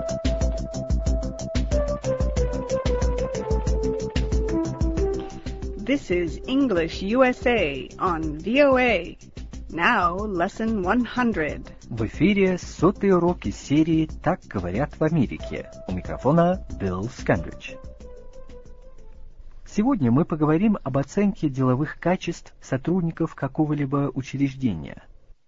This is English USA on VOA. Now, lesson 100. В эфире 100-й урок из серии «Так говорят в Америке». У микрофона Билл Скандридж. Сегодня мы поговорим об оценке деловых качеств сотрудников какого-либо учреждения.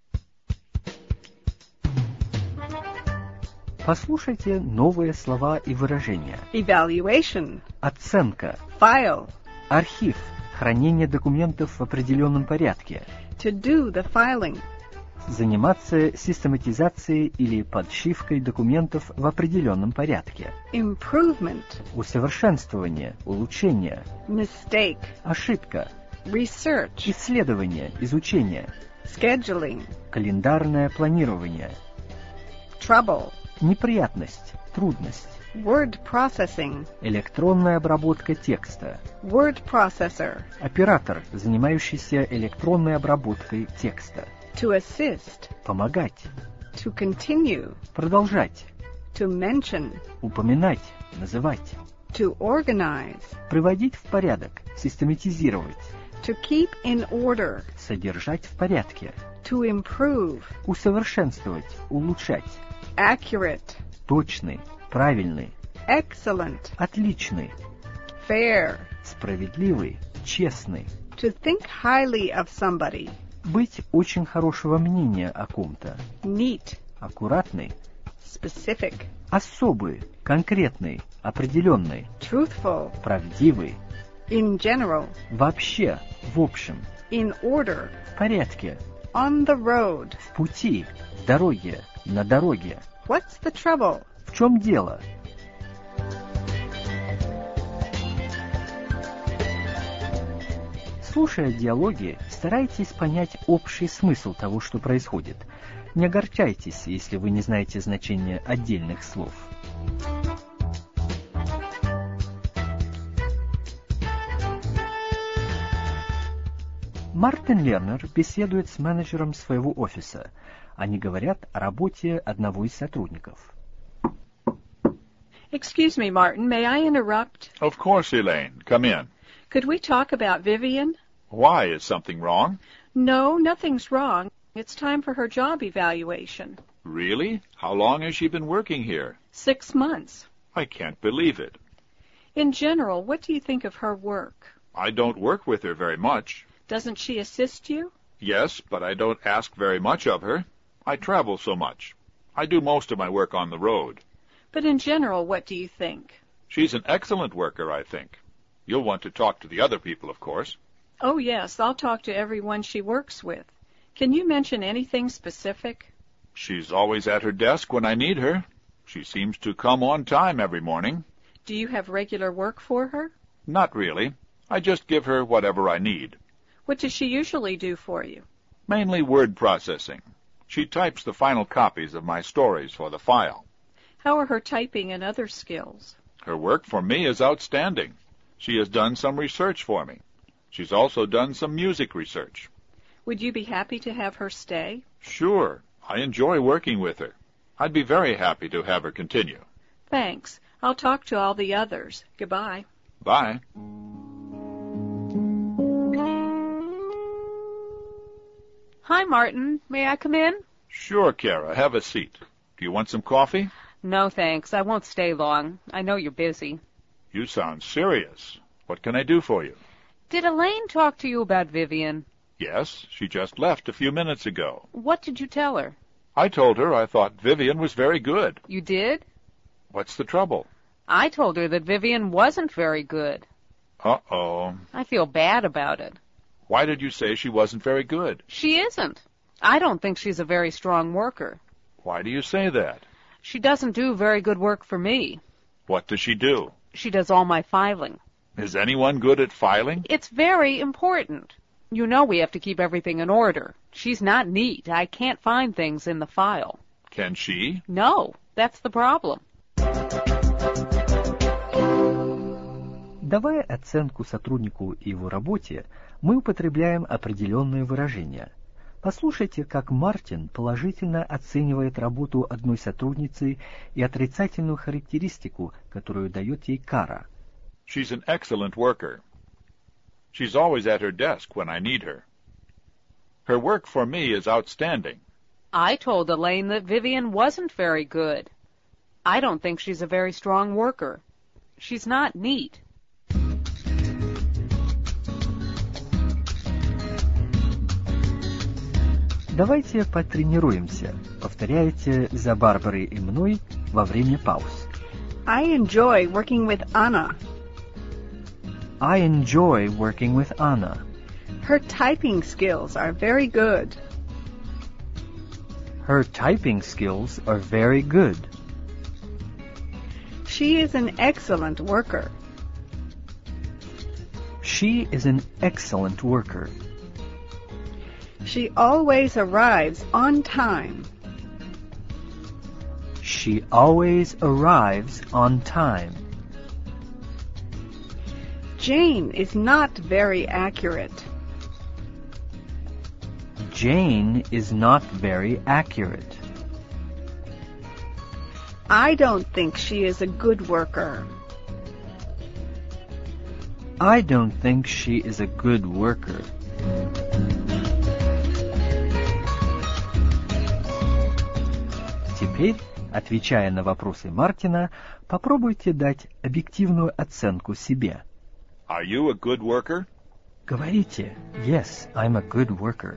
Послушайте новые слова и выражения. Evaluation. Оценка. File. Архив. Хранение документов в определенном порядке. To do the filing. Заниматься систематизацией или подшивкой документов в определенном порядке. Improvement. Усовершенствование, улучшение. Mistake. Ошибка. Research. Исследование, изучение. Scheduling. Календарное планирование. Trouble. Неприятность, трудность. Word processing. Электронная обработка текста. Word processor. Оператор, занимающийся электронной обработкой текста. To assist. Помогать. To continue. Продолжать. To mention. Упоминать, называть. To organize. Приводить в порядок, систематизировать. To keep in order. Содержать в порядке. To improve. Усовершенствовать, улучшать. Accurate. Точный, правильный. Excellent. Отличный. Fair. Справедливый, честный. To think highly of somebody. Быть очень хорошего мнения о ком-то. Neat. Аккуратный. Specific. Особый, конкретный, определенный. Truthful. Правдивый. In general. Вообще, в общем. In order. В порядке. On the road. В пути, в дороге, на дороге. What's the trouble? В чем дело? Слушая диалоги, старайтесь понять общий смысл того, что происходит. Не огорчайтесь, если вы не знаете значения отдельных слов. Мартин Лернер беседует с менеджером своего офиса. Они говорят о работе одного из сотрудников. Excuse me, Martin, may I interrupt? Of course, Elaine. Come in. Could we talk about Vivian? Why? Is something wrong? No, nothing's wrong. It's time for her job evaluation. Really? How long has she been working here? 6 months. I can't believe it. In general, what do you think of her work? I don't work with her very much. Doesn't she assist you? Yes, but I don't ask very much of her. I travel so much. I do most of my work on the road. But in general, what do you think? She's an excellent worker, I think. You'll want to talk to the other people, of course. Oh, yes, I'll talk to everyone she works with. Can you mention anything specific? She's always at her desk when I need her. She seems to come on time every morning. Do you have regular work for her? Not really. I just give her whatever I need. What does she usually do for you? Mainly word processing. She types the final copies of my stories for the file. How are her typing and other skills? Her work for me is outstanding. She has done some research for me. She's also done some music research. Would you be happy to have her stay? Sure. I enjoy working with her. I'd be very happy to have her continue. Thanks. I'll talk to all the others. Goodbye. Bye. Hi, Martin. May I come in? Sure, Kara. Have a seat. Do you want some coffee? No, thanks. I won't stay long. I know you're busy. You sound serious. What can I do for you? Did Elaine talk to you about Vivian? Yes, she just left a few minutes ago. What did you tell her? I told her I thought Vivian was very good. You did? What's the trouble? I told her that Vivian wasn't very good. Uh-oh. I feel bad about it. Why did you say she wasn't very good? She isn't. I don't think she's a very strong worker. Why do you say that? She doesn't do very good work for me. What does she do? She does all my filing. Is anyone good at filing? It's very important. You know we have to keep everything in order. She's not neat. I can't find things in the file. Can she? No, that's the problem. Давая оценку сотруднику и его работе, мы употребляем определенные выражения. Послушайте, как Мартин положительно оценивает работу одной сотрудницы и отрицательную характеристику, которую дает ей Кара. She's an excellent worker. She's always at her desk when I need her. Her work for me is outstanding. I told Elaine that Vivian wasn't very good. I don't think she's a very strong worker. She's not neat. Давайте потренируемся. Повторяйте за Барбарой и мной во время пауз. I enjoy working with Anna. I enjoy working with Anna. Her typing skills are very good. Her typing skills are very good. She is an excellent worker. She is an excellent worker. She always arrives on time. She always arrives on time. Jane is not very accurate. Jane is not very accurate. I don't think she is a good worker. I don't think she is a good worker. Теперь, отвечая на вопросы Мартина, попробуйте дать объективную оценку себе. Are you a good worker? Говорите, yes, I'm a good worker.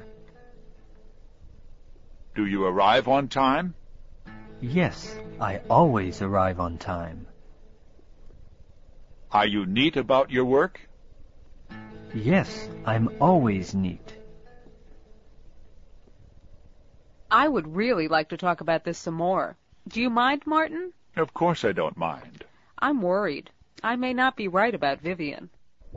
Do you arrive on time? Yes, I always arrive on time. Are you neat about your work? Yes, I'm always neat. I would really like to talk about this some more. Do you mind, Martin? Of course I don't mind. I'm worried. I may not be right about Vivian.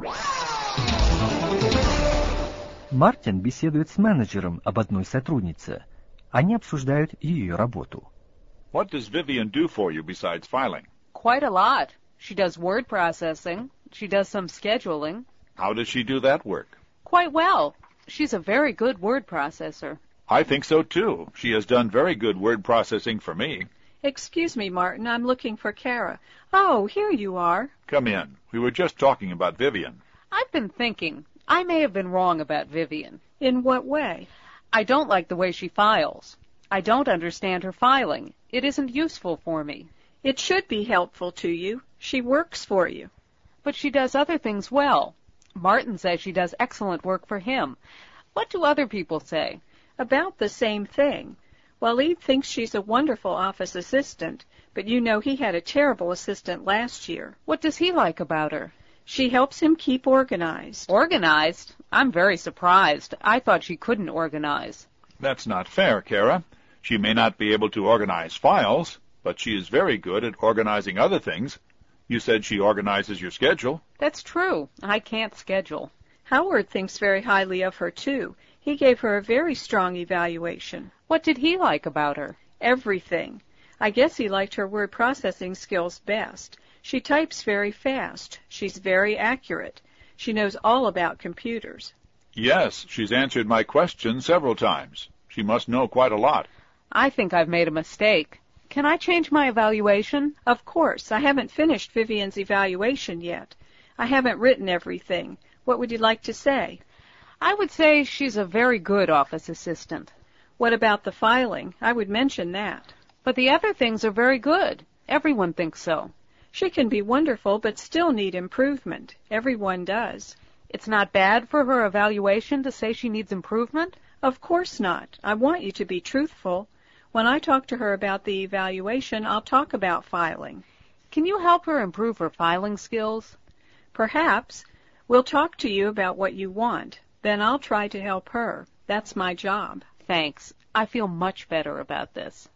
Мартин беседует с менеджером об одной сотруднице. Они обсуждают ее работу. What does Vivian do for you besides filing? Quite a lot. She does word processing. She does some scheduling. How does she do that work? Quite well. She's a very good word processor. I think so too. She has done very good word processing for me. Excuse me, Martin, I'm looking for Kara. Oh, here you are. Come in. We were just talking about Vivian. I've been thinking. I may have been wrong about Vivian. In what way? I don't like the way she files. I don't understand her filing. It isn't useful for me. It should be helpful to you. She works for you. But she does other things well. Martin says she does excellent work for him. What do other people say? About the same thing. Waleed thinks she's a wonderful office assistant, but you know he had a terrible assistant last year. What does he like about her? She helps him keep organized. Organized? I'm very surprised. I thought she couldn't organize. That's not fair, Kara. She may not be able to organize files, but she is very good at organizing other things. You said she organizes your schedule. That's true. I can't schedule. Howard thinks very highly of her, too. He gave her a very strong evaluation. What did he like about her? Everything. I guess he liked her word processing skills best. She types very fast. She's very accurate. She knows all about computers. Yes, she's answered my question several times. She must know quite a lot. I think I've made a mistake. Can I change my evaluation? Of course. I haven't finished Vivian's evaluation yet. I haven't written everything. What would you like to say? I would say she's a very good office assistant. What about the filing? I would mention that. But the other things are very good. Everyone thinks so. She can be wonderful, but still need improvement. Everyone does. It's not bad for her evaluation to say she needs improvement? Of course not. I want you to be truthful. When I talk to her about the evaluation, I'll talk about filing. Can you help her improve her filing skills? Perhaps. We'll talk to you about what you want. Then I'll try to help her. That's my job. Thanks. I feel much better about this.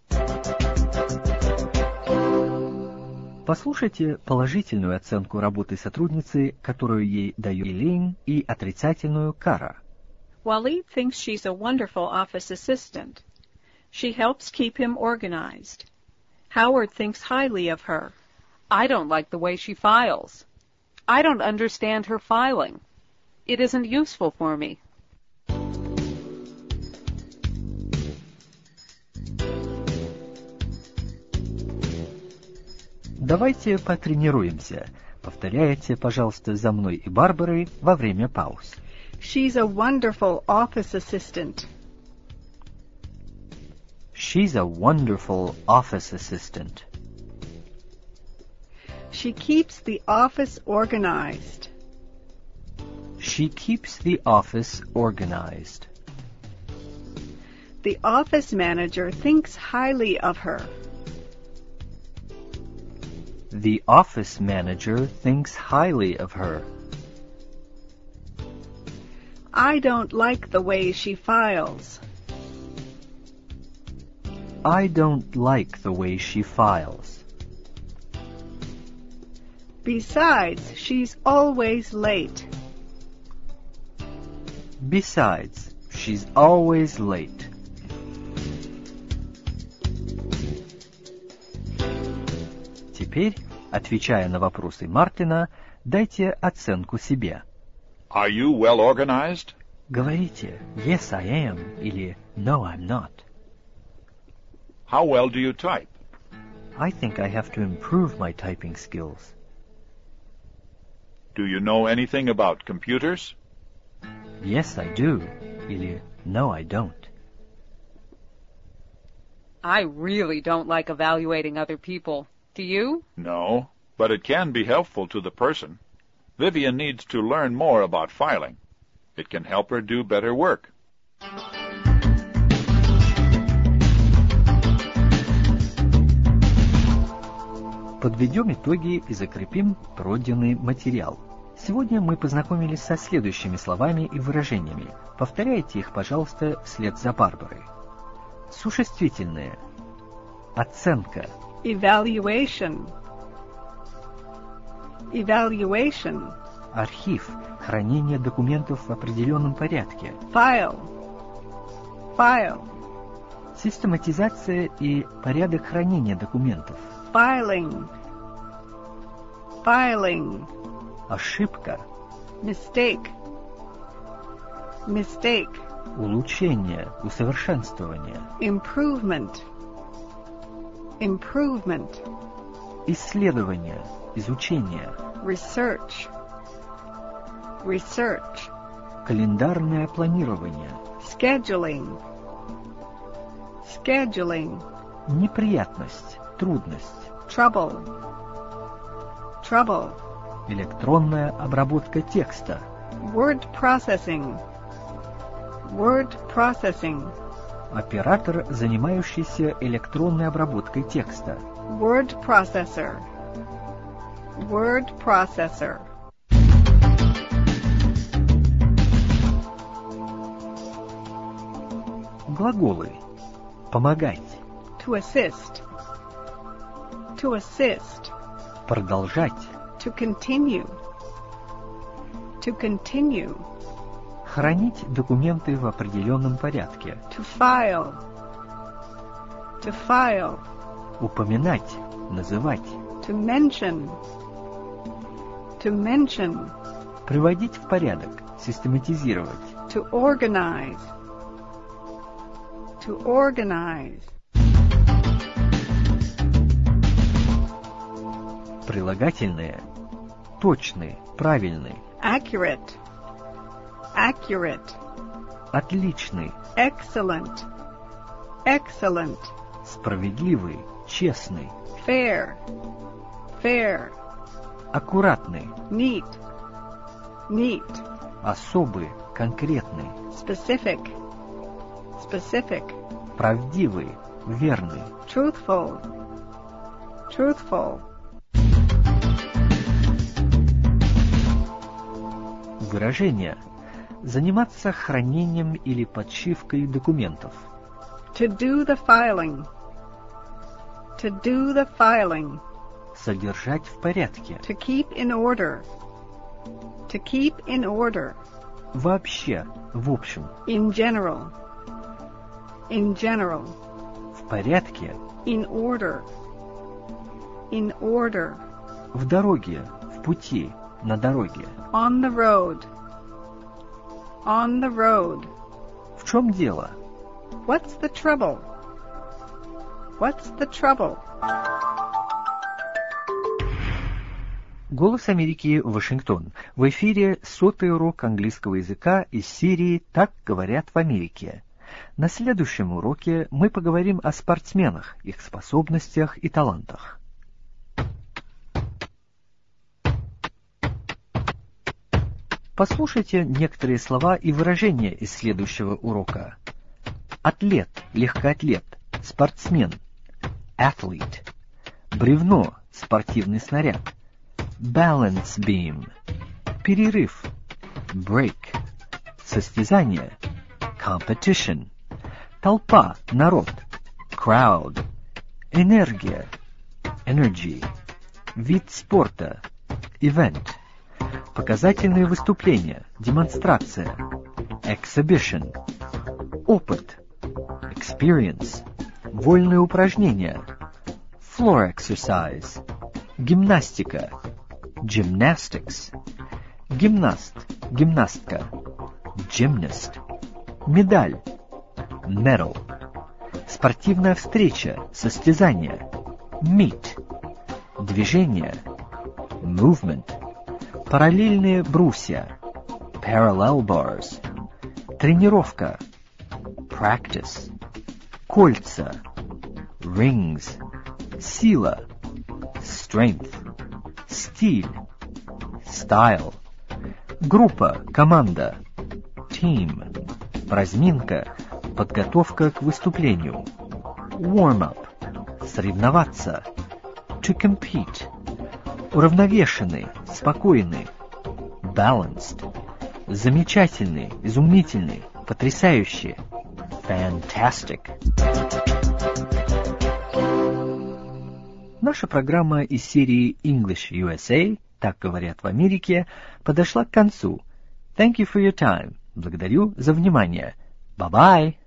Послушайте положительную оценку работы сотрудницы, которую ей дает Элейн, и отрицательную Кара. Waleed thinks she's a wonderful office assistant. She helps keep him organized. Howard thinks highly of her. I don't like the way she files. I don't understand her filing. It isn't useful for me. Давайте потренируемся. Повторяйте, пожалуйста, за мной и Барбарой во время пауз. She's a wonderful office assistant. She's a wonderful office assistant. She keeps the office organized. She keeps the office organized. The office manager thinks highly of her. The office manager thinks highly of her. I don't like the way she files. I don't like the way she files. Besides, she's always late. Besides, she's always late. Теперь, отвечая на вопросы Мартина, дайте оценку себе. Are you well organized? Говорите «Yes, I am» или «No, I'm not». How well do you type? I think I have to improve my typing skills. Do you know anything about computers? Yes, I do. Или No, I don't. I really don't like evaluating other people. Do you? No, but it can be helpful to the person. Vivian needs to learn more about filing. It can help her do better work. Подведем итоги и закрепим пройденный материал. Сегодня мы познакомились со следующими словами и выражениями. Повторяйте их, пожалуйста, вслед за Барбарой. Существительные. Оценка. Evaluation. Evaluation. Архив. Хранение документов в определенном порядке. File. File. Систематизация и порядок хранения документов. Filing. Filing. Ошибка. Mistake. Mistake. Улучшение, усовершенствование. Improvement. Improvement. Исследование, изучение. Research. Research. Календарное планирование. Scheduling. Scheduling. Неприятность, трудность. Trouble. Trouble. Электронная обработка текста. Word processing. Word processing. Оператор, занимающийся электронной обработкой текста. Word processor. Word processor. Глаголы. Помогать. To assist. To assist. Продолжать. To continue. To continue. Хранить документы в определенном порядке. To file. To file. Упоминать, называть. To mention. To mention. Приводить в порядок, систематизировать. To organize. To organize. Прилагательные. Точный, правильный. Accurate. Accurate. Отличный, Excellent. Excellent. справедливый, честный. Fair. Fair. Аккуратный, Neat. Neat. особый, конкретный. Specific. Specific. Правдивый, верный. Truthful. Truthful. Выражение. Заниматься хранением или подшивкой документов. To do the filing. To do the filing. Содержать в порядке. To keep in order. To keep in order. Вообще, в общем. In general. In general. В порядке. In order. In order. В дороге, в пути, на дороге. On the road. On the road. В чем дело? What's the trouble? What's the trouble? Голос Америки, Вашингтон. В эфире 100-й урок английского языка из серии «Так говорят в Америке». На следующем уроке мы поговорим о спортсменах, их способностях и талантах. Послушайте некоторые слова и выражения из следующего урока. Атлет, легкоатлет, спортсмен, athlete. Бревно, спортивный снаряд, balance beam. Перерыв, break. Состязание, competition. Толпа, народ, crowd. Энергия, energy. Вид спорта, event. Показательные выступления, демонстрация, exhibition. Опыт, experience. Вольные упражнения, floor exercise. Гимнастика, gymnastics. Гимнаст, гимнастка, gymnast. Медаль, medal. Спортивная встреча, состязание, meet. Движение, movement. Параллельные брусья, parallel bars. Тренировка, practice. Кольца, rings. Сила, strength. Стиль, style. Группа, команда, team. Разминка, подготовка к выступлению, warm-up. Соревноваться, to compete. Уравновешенный, спокойный, balanced. Замечательный, изумительный, потрясающий, fantastic. Наша программа из серии English USA, так говорят в Америке, подошла к концу. Thank you for your time. Благодарю за внимание. Bye-bye.